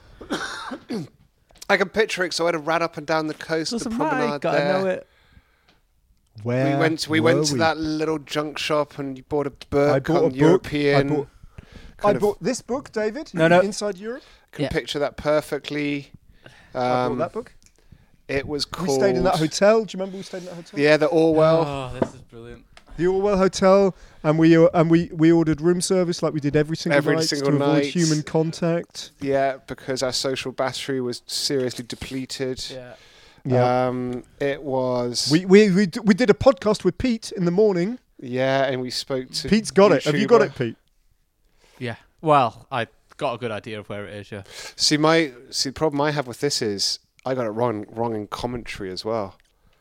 can picture it. So I'd have ran up and down the coast, Doesn't the matter. promenade You gotta there. know it. where We went were to we? that little junk shop and you bought a book I bought a on book. European. I bought this book, David. No. Inside Europe. Can Yeah. picture that perfectly. I bought that book. It was We called. stayed in that hotel. Do you remember we stayed in that hotel? Yeah, the Orwell. Oh, this is brilliant. The Orwell Hotel, and we ordered room service like we did every single Every night single to avoid night. human contact. Yeah, because our social battery was seriously depleted. Yeah. Yeah. It was. We did a podcast with Pete in the morning. Yeah, and we spoke to. Pete's got it. Have you got YouTuber. it, Pete? Yeah. Well, I got a good idea of where it is, yeah. See, the problem I have with this is I got it wrong in commentary as well.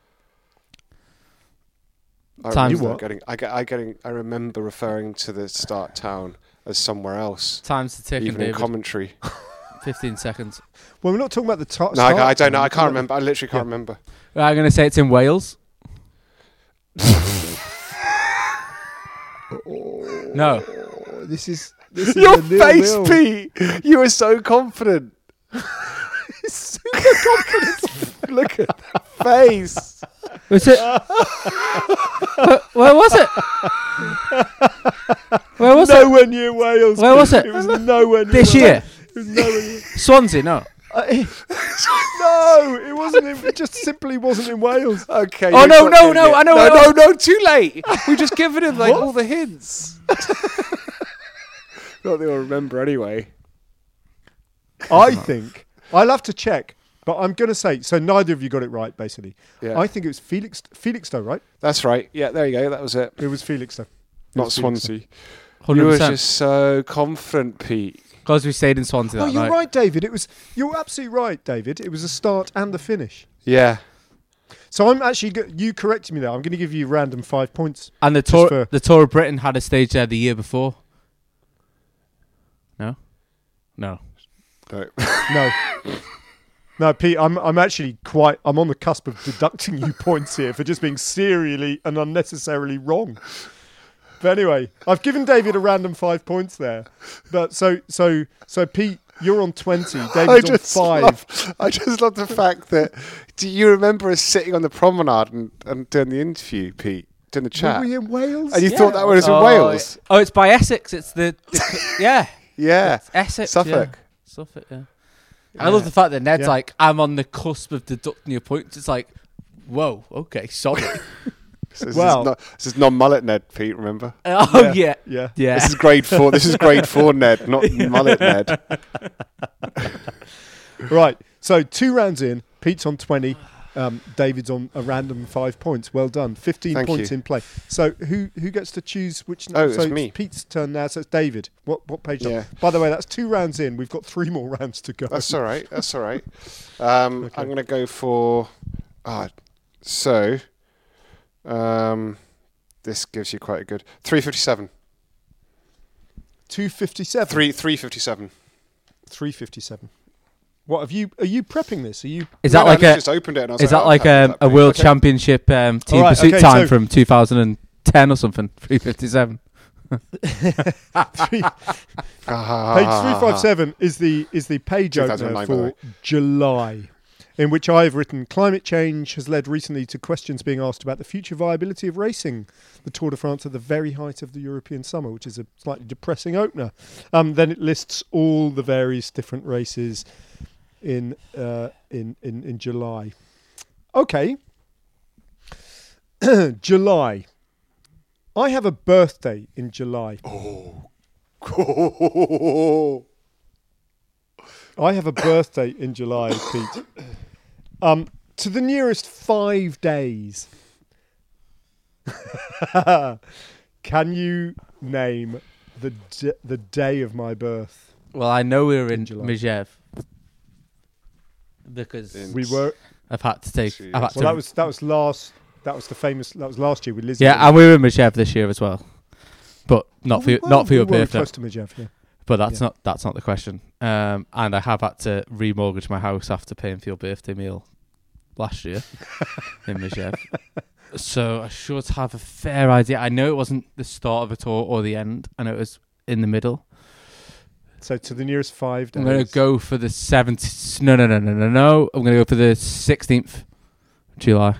Times You what? I remember referring to the start town as somewhere else, Time's the ticking, even in David. commentary. 15 seconds. Well, we're not talking about the top. No, I don't know. I can't remember. I literally can't Yeah. remember. I'm going to say it's in Wales. No. This is This is Your a face, 0-0. Pete. You were so confident. Super confident. Look at that face. Was it? Where was it? Where was it? Nowhere near Wales. Where was Pete. it? It was nowhere near This Wales. year? It was nowhere near. Swansea, no. No, it wasn't. It just simply wasn't in Wales. Okay. Oh, you're no, not no, doing no, it. I know No, what no, else. no, too late. We've just given him like What? all the hints. Not that he'll remember anyway. I think I'll have to check, but I'm going to say so. Neither of you got it right, basically. Yeah. I think it was Felixstowe, right? That's right. Yeah, there you go. That was it. It was Felixstowe. It Not was Felixstowe. Swansea. You were 100%. just so confident, Pete. Because we stayed in Swansea Oh, that you're night. right, David. You're absolutely right, David. It was the start and the finish. Yeah. So I'm actually you corrected me there. I'm going to give you random 5 points. And the Just for- Tour of Britain had a stage there the year before. No? No. No. No. No, Pete, I'm actually I'm on the cusp of deducting you points here for just being serially and unnecessarily wrong. But anyway, I've given David a random 5 points there. But so Pete, you're on 20, David's on 5. I just love the fact that. Do you remember us sitting on the promenade and doing the interview, Pete? Doing the chat? Were we in Wales? And you thought that was in Oh, Wales? Oh, it's by Essex. It's the yeah. Yeah. It's Essex. Suffolk. Yeah. Suffolk, yeah. I love the fact that Ned's Yeah. like, I'm on the cusp of deducting your points. It's like, whoa, okay, sorry. Well- this is non-mullet Ned, Pete, remember? Oh, yeah. Yeah. Yeah. This is grade 4. This is grade 4 Ned, not mullet Ned. Right. So 2 rounds in, Pete's on 20. David's on a random 5 points. Well done. 15 Thank points you. in play. So who gets to choose which? Oh, so it's me. Pete's turn now. So it's David. What page? Yeah. By the way, that's 2 rounds in. We've got 3 more rounds to go. That's all right. That's all right. I'm going to go for... this gives you quite a good... 357. 257. 357. 357. What have you? Are you prepping this? Are you? Is that No, like I a just opened it and I was is like, that oh, like I'll have a that, world please. championship team All right, pursuit okay, time so- from 2010 or something? 357. Page 357 is the page opener 2009, by the for way. July, in which I have written climate change has led recently to questions being asked about the future viability of racing the Tour de France at the very height of the European summer, which is a slightly depressing opener. Then it lists all the various different races in July. Okay. July. I have a birthday in July. I have a birthday in July, Pete. To the nearest 5 days. Can you name the day of my birth? Well, I know we were in July. Megève because We were. I've had to take. Jeez. I've had Well, to, that was last. That was the famous. That was last year with Lizzie. yeah, and we were in Megève this year as well, but not for not for your we were birthday. close to Megève, yeah. But that's Yeah. not the question. And I have had to remortgage my house after paying for your birthday meal last year in Megève. So I should have a fair idea. I know it wasn't the start of a tour or the end. I know it was in the middle. So to the nearest 5 days. I'm going to go for the 7th. No. I'm going to go for the 16th July.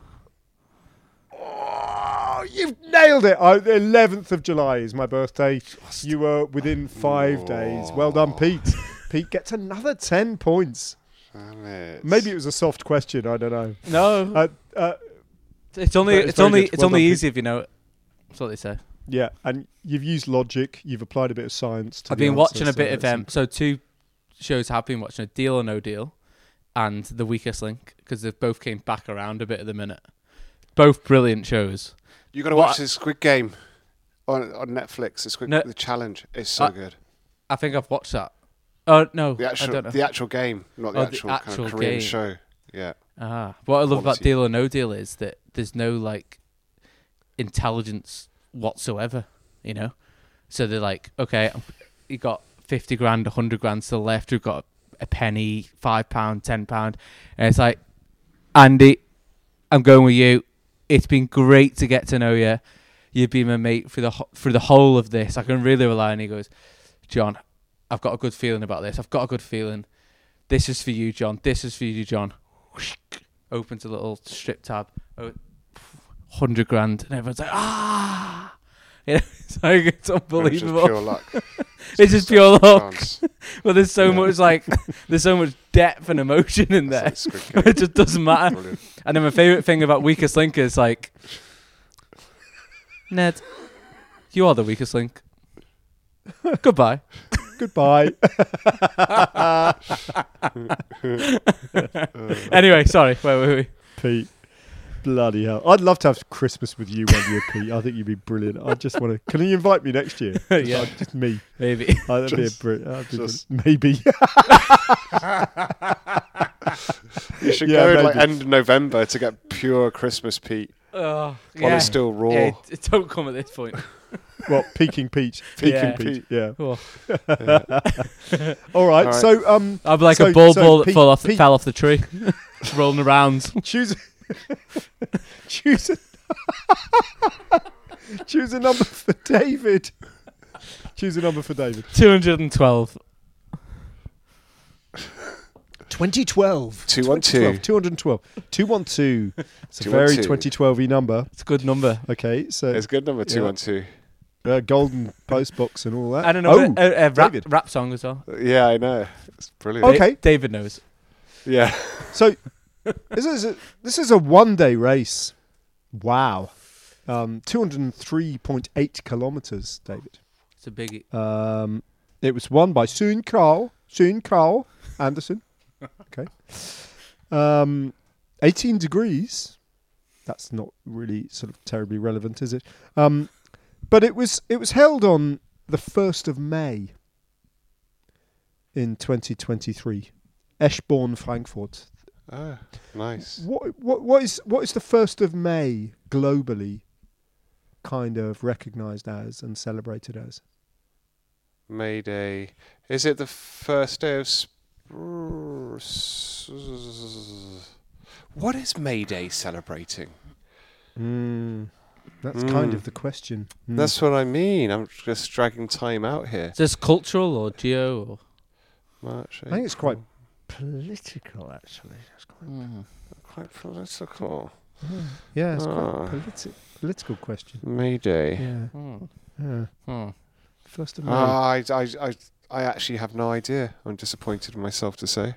Oh, you've nailed it! The 11th of July is my birthday. You were within 5 days. Well done, Pete. Pete gets another 10 points. Damn it. Maybe it was a soft question. I don't know. No, it's only but it's very good. it's Well only done, Pete. easy if you know it. That's what they say. Yeah, and you've used logic. You've applied a bit of science to I've the been answer, watching a so bit of that's so 2 shows have been watching, a Deal or No Deal and The Weakest Link, because they both came back around a bit at the minute. Both brilliant shows. You got to What- watch this Squid Game on Netflix. The challenge is so good. I think I've watched that. Oh no, The I don't know. actual game, not the Oh, actual, kind actual of Korean game. show. Yeah. What I love about Quality. Deal or No Deal is that there's no like intelligence whatsoever, you know. So they're like, okay, you got 50 grand, 100 grand to the left. We've got a penny, £5, £10, and it's like, Andy, I'm going with you. It's been great to get to know you. You've been my mate for the whole of this. I can really rely on you. He goes, John, I've got a good feeling about this. I've got a good feeling. This is for you, John. This is for you, John. Opens a little strip tab. 100 grand. And everyone's like, ah! You know, it's unbelievable. It's just pure luck. It's just pure luck. Chance. Well, there's so much there's so much depth and emotion in there. It's like Squid Game. It just doesn't matter. Brilliant. And then my favourite thing about Weakest Link is like, Ned, you are the weakest link. Goodbye. Goodbye. Anyway, sorry. Where were we? Pete. Bloody hell. I'd love to have Christmas with you one year, Pete. I think you'd be brilliant. I just want to... Can you invite me next year? Yeah. Just me. Maybe. That'd be a brilliant. Maybe. You should Yeah, go in like maybe. end of November to get pure Christmas Pete Oh, while it's still raw. Yeah, don't come at this point. Well, Peking Pete. Yeah. Pete. Yeah. Oh. All right. All right. So, I'd be like So- a ball so ball that Pete- fell off the tree, rolling around. choose choose a choose a number for David. Choose a number for David. 212. 2012. 212. 212. 212. It's a 212. very 2012-y number. It's a good number. Okay, so It's a good number, 212. golden post box and all that. I don't know. A David. rap song as well. Yeah, I know. It's brilliant. Okay. David knows. Yeah. So this is a one-day race. Wow. 203.8 kilometers, David. It's a biggie. It was won by Soon Carl Anderson. Okay. 18 degrees. That's not really sort of terribly relevant, is it? But it was held on the 1st of May in 2023. Eschborn, Frankfurt. Oh, nice. What is the 1st of May globally kind of recognised as and celebrated as? May Day. Is it the first day of... What is May Day celebrating? That's kind of the question. That's what I mean. I'm just dragging time out here. Is this cultural or geo? Or? March, I think it's quite April. political, actually. It's Quite political. yeah, it's Ah. quite political question. May Day. Yeah, yeah. Hmm. 1st of May. I actually have no idea. I'm disappointed in myself to say.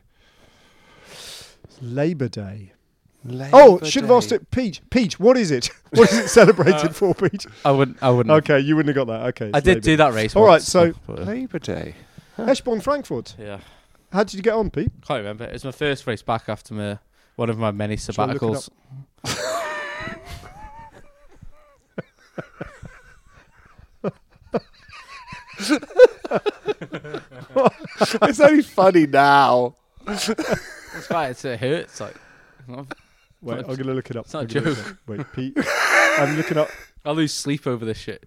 Labor Day. Labor Should have Day. asked it. Pete, what is it? What is it celebrated for, Pete? I wouldn't. Okay, you wouldn't have got that. Okay, I it's did Labor do Day. that race. All right, once, so- but, Labor Day. Eschborn, Frankfurt. yeah, How did you get on, Pete? can't remember. It was my first race back after one of my many Shall I look it sabbaticals. It's only funny now. That's why it hurts. Like, Wait, I'm going to look it up. It's not a I'm gonna look joke. it up. Wait, Pete. I'm looking up. I'll lose sleep over this shit.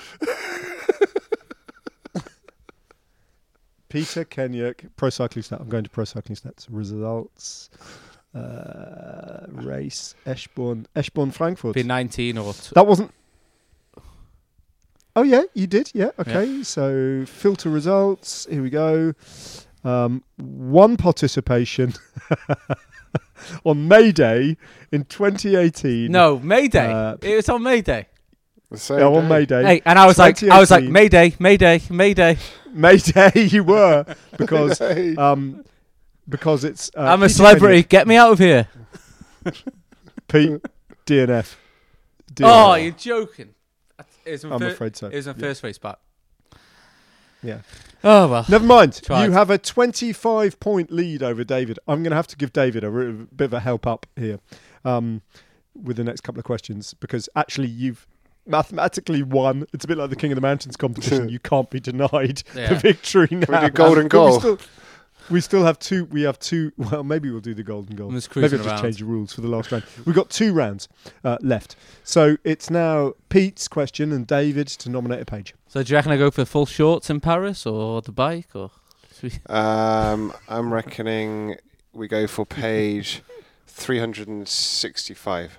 Peter Kenyuk, Pro Cycling Stats. I'm going to Pro Cycling Stats. Results. Race. Eschborn, Frankfurt. Be 19 or That wasn't... Oh, yeah, you did. Yeah, okay. So, filter results. Here we go. One participation on May Day in 2018. no Mayday. It was on Mayday. The same Yeah, on day. May Day. Hey, and I was like 2018. Mayday. May Day you were because Hey. because it's I'm a Peter celebrity. Get me out of here. Pete DNF. Oh, you're joking. It was my I'm fir- afraid so. It was my first race back. Yeah. Oh well. Never mind. Tried. You have a 25-point lead over David. I'm going to have to give David a bit of a help up here with the next couple of questions because actually you've mathematically won. It's a bit like the King of the Mountains competition. You can't be denied Yeah. the victory now. We do golden But goal. We still have two. We have two. Well, maybe we'll do the golden goal. I'm just Maybe cruising I'll just around. change the rules for the last round. We've got 2 rounds left. So it's now Pete's question and David to nominate a page. So do you reckon I go for full shorts in Paris or the bike or? I'm reckoning we go for page 365.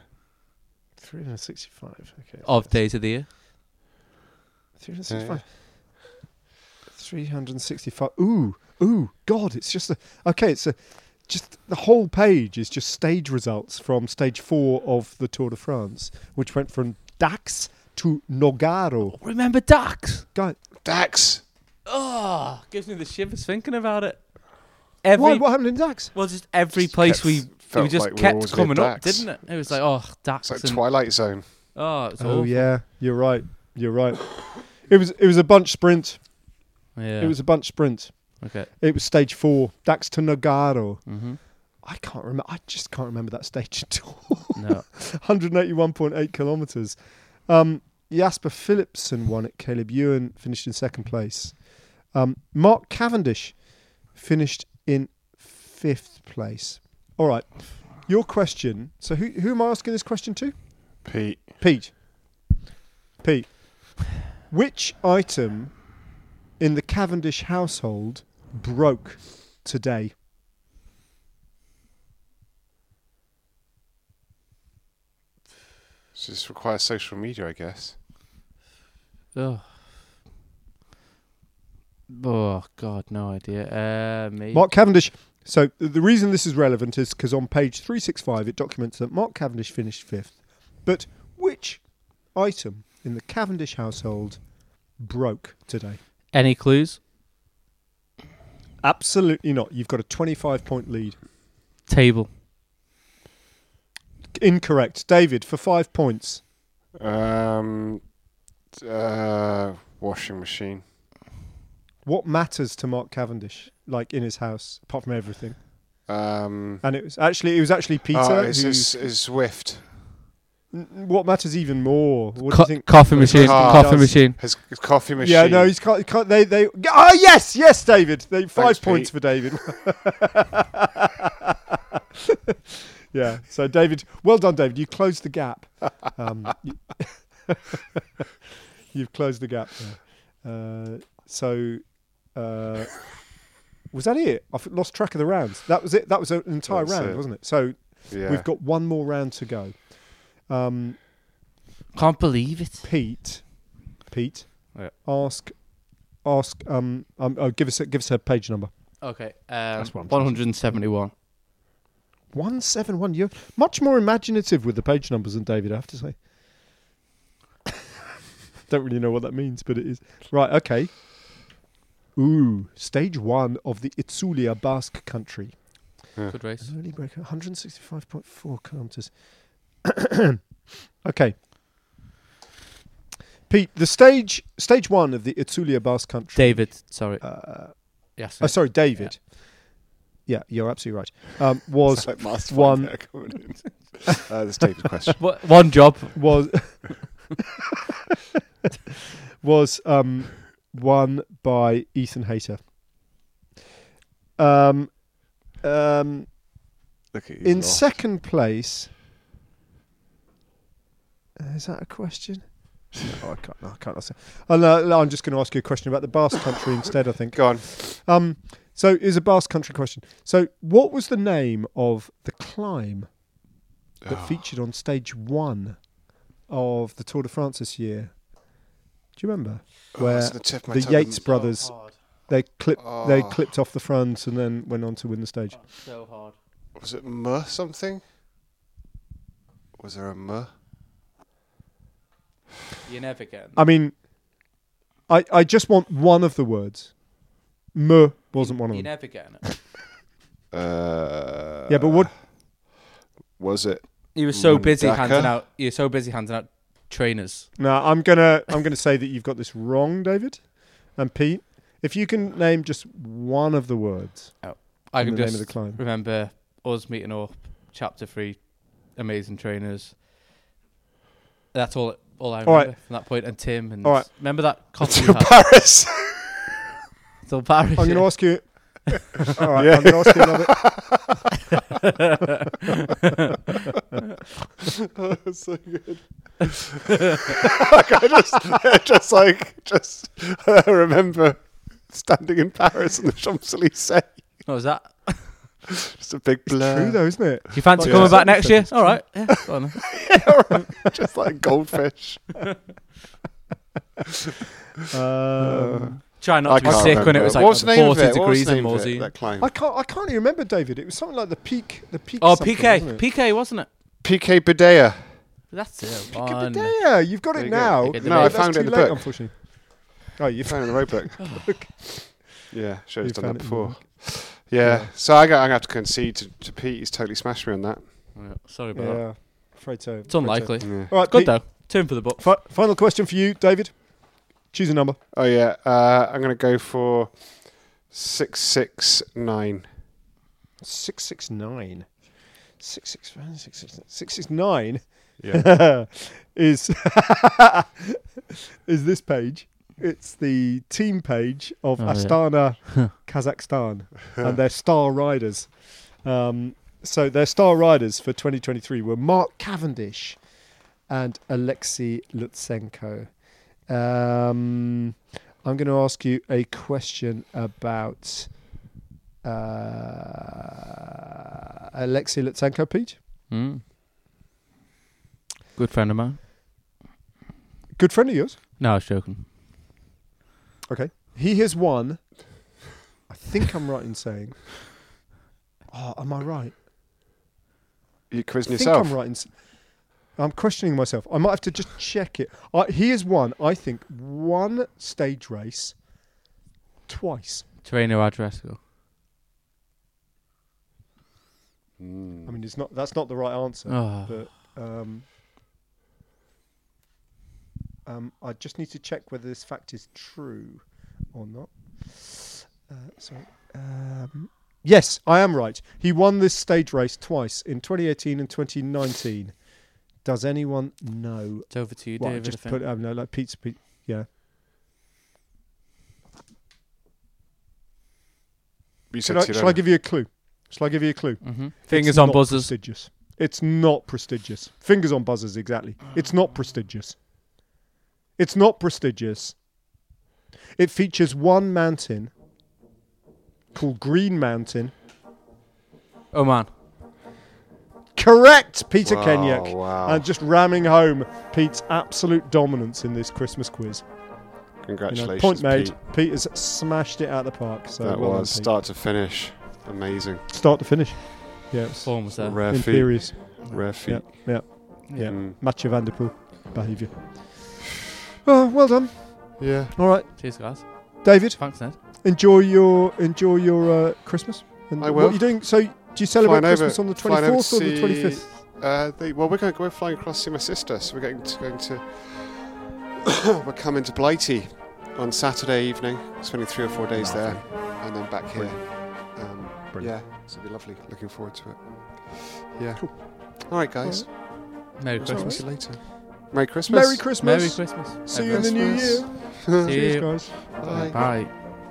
365. Okay. Of days of the year? 365. 365. Ooh, God! It's just just the whole page is just stage results from stage 4 of the Tour de France, which went from Dax to Nogaro. Remember Dax? Guy, Dax. Oh, gives me the shivers thinking about it. what happened in Dax? Well, just every Just place felt we just like we were kept always coming near up, Dax. didn't it? It was like, oh, Dax. It's like and- Twilight Zone. Oh, it's Oh awful. yeah, you're right. It was a bunch sprint. Yeah. It was a bunch sprint. Okay. It was stage 4, Dax to Nogaro. Mm-hmm. I can't remember. I just can't remember that stage at all. No. 181.8 kilometres. Jasper Philipsen won it. Caleb Ewan finished in second place. Mark Cavendish finished in 5th place. All right. Your question. So who am I asking this question to? Pete. Pete. Which item in the Cavendish household broke today? So this requires social media, I guess. Oh. Oh God, no idea. Me. Mark Cavendish. So the reason this is relevant is because on page 365 it documents that Mark Cavendish finished 5th. But which item in the Cavendish household broke today? Any clues? Absolutely not. You've got a 25-point lead. Table. Incorrect. David, for 5 points. Washing machine. What matters to Mark Cavendish, like in his house, apart from everything? Um, And it was actually Peter. is Swift. What matters even more? What do you think? Coffee machine. car Coffee does. machine. His coffee machine. Yeah, no, he's can't. They. Oh yes, David. 5 Thanks, points Pete. for David. Yeah. So David, well done, David. You closed the gap. You've closed the gap there. Was that it? I've lost track of the rounds. That was it. That was an entire That's round, it. wasn't it? So Yeah. we've got one more round to go. Can't believe it. Pete, Yeah. ask. Give us a page number. Okay. That's what I'm 171. 171. You're much more imaginative with the page numbers than David, I have to say. Don't really know what that means, but it is. Right, okay. Ooh, stage 1 of the Itzulia Basque country. Good race. Early breaker, 165.4 kilometres. Okay. Pete, the stage 1 of the Itzulia Basque country. David, sorry. Yes. Sorry, David. Yeah, you're absolutely right. Was It's like Master one- Finder coming in. That's David's question. One job. was won by Ethan Hayter. Look at you. In lost. second place, is that a question? No, I can't answer. I'm just going to ask you a question about the Basque country instead, I think. Go on. So it's a Basque country question. So what was the name of the climb that featured on stage 1 of the Tour de France this year? Do you remember? Where it's on the tip of my the tongue. Yates brothers, they clipped Oh. off the front and then went on to win the stage. So hard. Was it M something? Was there a M? You never get. I mean, I just want one of the words. M wasn't one of You're them. never getting it. Yeah, but what? Was it? You were so busy Mundaka? handing out. You're so busy handing out trainers. No, I'm gonna say that you've got this wrong, David and Pete. If you can name just one of the words, I in can the name just of the climb. remember us meeting up. Chapter 3, amazing trainers. That's all I All remember right. from that point. And Tim and All right. remember that coffee To you had? Paris. Till Paris. I'm going to yeah. ask you. All right, Yeah. I'm going to ask you another. That's so good. I remember standing in Paris on the Champs-Elysees. What was that? Just a big blur. True though, isn't it? Do you fancy Yeah. coming back next year? It's All right. Yeah, go on then. Just like goldfish. Um, Try not to be can't sick when it remember. was What like was the name of 40 it? What was degrees the in name of it, Morsey. that climb? I can't even remember, David. It was something like the peak. Oh, something, PK. wasn't it? PK, wasn't it? PK Badea. That's it. Yeah, you've got There it you go. now. Pick a No, I That's found too it in the late, book. unfortunately. Oh, you Found it in the road book. Yeah, sure, You he's done that found it in the before. Yeah, so I'm gonna have to concede to Pete. He's totally smashed me on that. Yeah, sorry about that. Yeah, afraid so. It's unlikely. Yeah. All right, Good Pete, though. Turn for the book. Final question for you, David. Choose a number. Oh yeah, I'm gonna go for 669. 669. 669 Yeah. is is this page. It's the team page of Astana, Kazakhstan, and their star riders. So their star riders for 2023 were Mark Cavendish and Alexei Lutsenko. I'm going to ask you a question about Alexei Lutsenko, Pete. Good friend of mine. Good friend of yours. No, I was joking. Okay. He has won, I think I'm right in saying. Oh, am I right? You quizzing I think yourself? I'm right in. I'm questioning myself. I might have to just check it. He has won, I think, one stage race twice. Terreno Adresco. I mean, that's not the right answer. Oh. But I just need to check whether this fact is true or not. Yes, I am right. He won this stage race twice in 2018 and 2019. Does anyone know? It's over to you, Well, David. just I think. put no, like Pete. Yeah. You Shall said I give you a clue? Shall I give you a clue? Mm-hmm. Fingers It's on not buzzers. Prestigious. It's not prestigious. Fingers on buzzers, exactly. It's not prestigious. It's not prestigious. It features one mountain called Green Mountain. Oh man. Correct, Peter Wow, Kenyuk. wow. And just ramming home Pete's absolute dominance in this Christmas quiz. Congratulations, Point made. Pete. Pete has smashed it out of the park. So That well done, was Pete. start to finish. Amazing. Start to finish. Yeah, it's Form was there. Rare feat. imperious. Rare feat. Yeah. Mm. Mathieu Van Der Poel behaviour. Oh, well done. Yeah. All right, Cheers, guys. David. Thanks, Ned. Enjoy your Christmas. And I What will. are you doing? So, do you celebrate Flying Christmas over- on the flying over 24th or to the see, 25th? We're flying across to see my sister. So we're going to we're coming to Blighty on Saturday evening, spending 3 or 4 days there, and then back here. Brilliant. Yeah, so it'll be lovely. Looking forward to it. Yeah. Cool. All right, guys. Merry all Christmas. See you later. Merry Christmas. Merry Christmas. Merry Christmas. See you in the new year. Christmas. See Cheers, you. guys. Bye. Bye.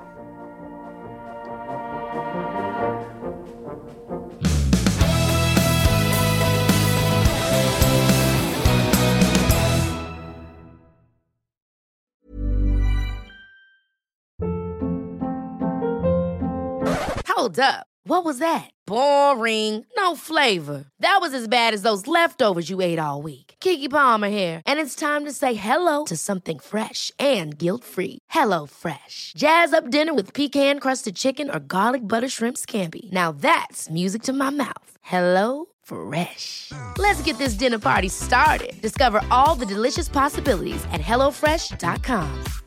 Hold up. What was that? Boring. No flavor. That was as bad as those leftovers you ate all week. Keke Palmer here, and it's time to say hello to something fresh and guilt-free. Hello Fresh. Jazz up dinner with pecan-crusted chicken or garlic butter shrimp scampi. Now that's music to my mouth. Hello Fresh. Let's get this dinner party started. Discover all the delicious possibilities at hellofresh.com.